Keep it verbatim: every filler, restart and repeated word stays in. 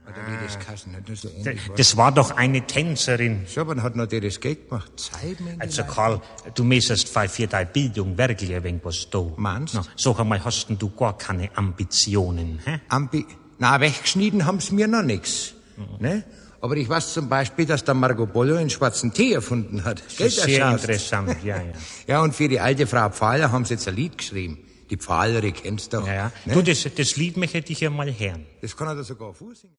Oder wie das Kassen, nicht nur so D- ähnlich war. Das war doch eine Tänzerin. So, wann hat noch die das Geld gemacht? Zeig mir in die Also Leute. Karl, du müsstest für deine Bildung wirklich ein wenig was tun. Meinst? Na, sag einmal, hast denn du gar keine Ambitionen, hä? Ambi... Na, weggeschnitten haben's mir noch nix. Mhm. Ne? Aber ich weiß zum Beispiel, dass der Marco Polo einen schwarzen Tee erfunden hat. Das Gell, ist der sehr Schatz? interessant, ja, ja. Ja, und für die alte Frau Pfahler haben sie jetzt ein Lied geschrieben. Die Pfahlerin kennst du doch. ja, ja. Ne? Du, das, das Lied möchte ich ja mal hören. Das kann er da sogar vorsingen.